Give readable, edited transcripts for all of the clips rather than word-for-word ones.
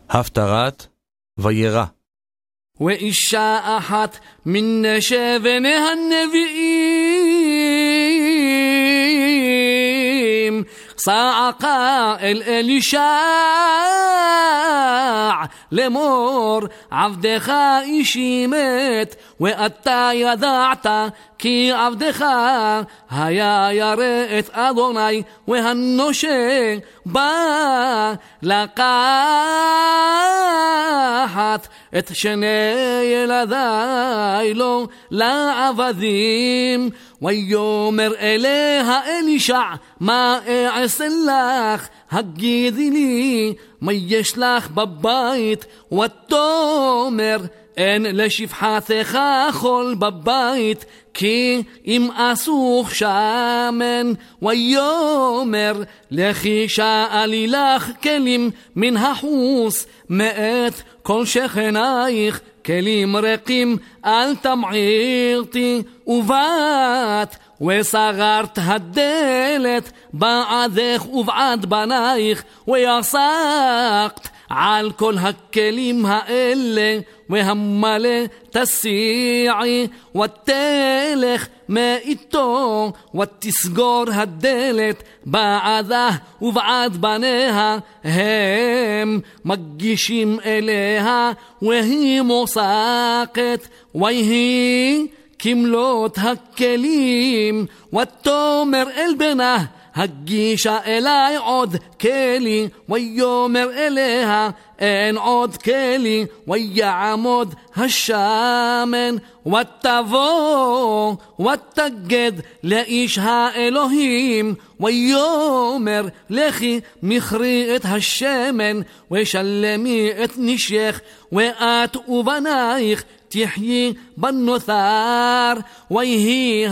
הפטרת וירא. ואישה אחת מן שבני הנביאים צעקה אל אלישע לאמור, עבדך אישי מת, ואתה ידעת כי עבדך היה ירא את אדוני, והנושה בא לקחת את שני ילדיי לו לעבדים. ויאמר אליה אלישע, מה אעשה לך? הגידי לי, מה יש לך בבית? ותאמר, אין לשפחתך חול בבית, כי אם אסוך שמן. ויאמר, לכי שאלי לך כלים מן החוס, מאת כל שכנייך, כלים רקים אל תמעירתי. ובת וסגרת הדלת בעדך ובעד בנייך, ויסקת על כל הכלים האלה, והמלא תסיעי ותלך מאיתו, ותסגור הדלת בעדה ובעד בניה. הם מגישים אליה והיא מוסקת, ויהי כמלות הכלים. ותאמר אל בנה, הגישה אליי עוד כלי. ויאמר אליה, אין עוד כלי. ויעמוד השמן, ותבוא ותגד לאיש האלוהים. ויאמר, לכי מכרי את השמן, ושלמי את נשך, ואת ובנייך תחי בנותר. ויהי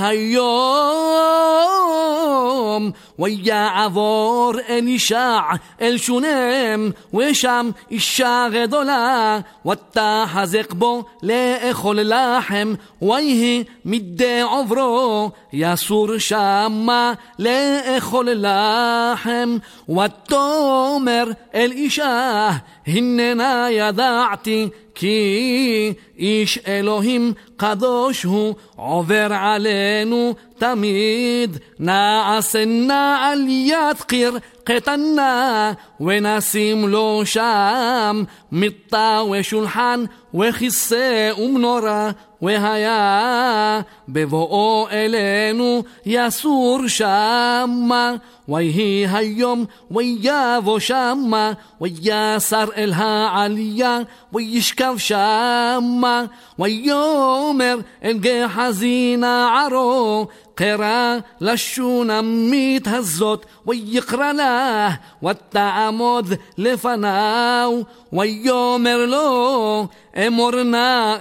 היום, ויעבור אלישע אל שונם, ושם אישה גדולה, ותחזק בו לאכול לחם. ויהי מדי עוברו, יסור שמה לאכול לחם. ותאמר אל אישה, הננה ידעתי כי איש אלוהים קדוש הוא, עובר עלינו תמיד. נעשנה על יד קיר קטנה, ונשים לו שם מיטה ושולחן וכיסא ומנורה. והיה בבואו אלינו יסור שמה. ויהי היום, ויבוא שמה, ויסר אל העלייה, וישכב שמה. ויאמר אל גחזי נערו, קרא לשונמית הזאת, ויקרא לה, ותעמוד לפניו. ויאמר לו, אמור נא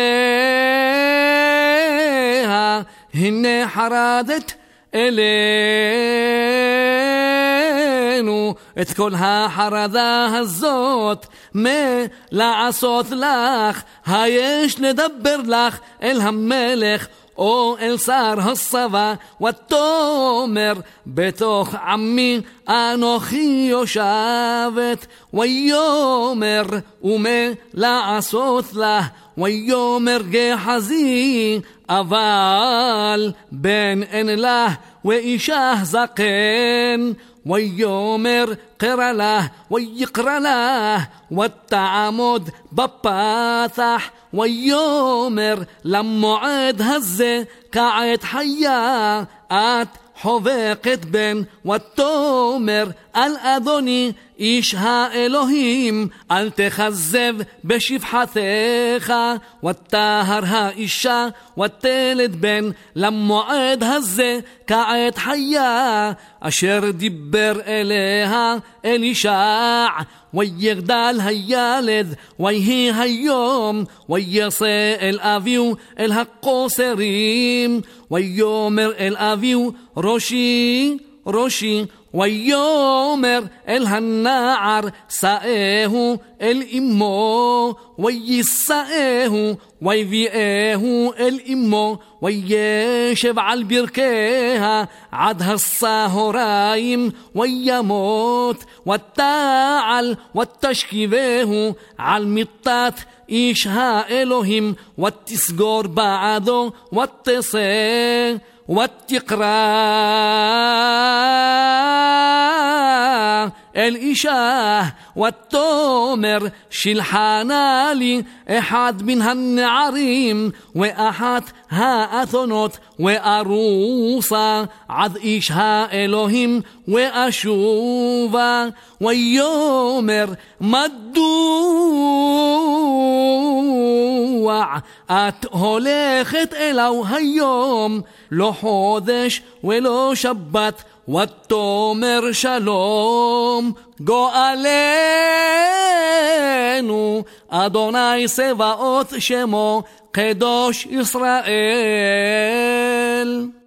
אליה, הנה חרדת אלינו את כל החרדה הזאת, מה לעשות לך? היש לדבר לך אל המלך או אל שר הצבא? ותאמר, בתוך עמי אנוכי יושבת. ויאמר, ומה לעשות לה? ויאמר גחזי, אבל בן אין לה, ואישה זקן. ויאמר, קרא לה, ויקרא לה, ותעמוד בפתח. ויאמר, למועד הזה כעת חיה את חובקת בן. ותאמר, על אדוני איש האלוהים, אל תכזב בשפחתך. ותהר האישה ותלד בן, למועד הזה כעת חיה, אשר דיבר אליה אלישע. ויגדל הילד, ויהי היום, ויצא אל אביו אל הקוצרים. ויאמר אל אביו, ראשי ראשי. ויאמר אל הנער שאהו אל אמו, ויישאהו ויביאהו אל אמו, וישב על ברכיה עד הצהריים, וימות, ותעל ותשכיבהו על מיטת איש האלוהים, ותסגור בעדו, ותצא ותקרא אל אישה, ותאמר שלחנה לי אחד מן הנערים ואחת האתונות, וארוסה עד איש האלוהים ואשובה. ויאמר מדוע את הולכת אליו היום, לא חודש ולא שבת? ותאמר שלום גואלנו, אדוני צבאות שמו, קדוש ישראל.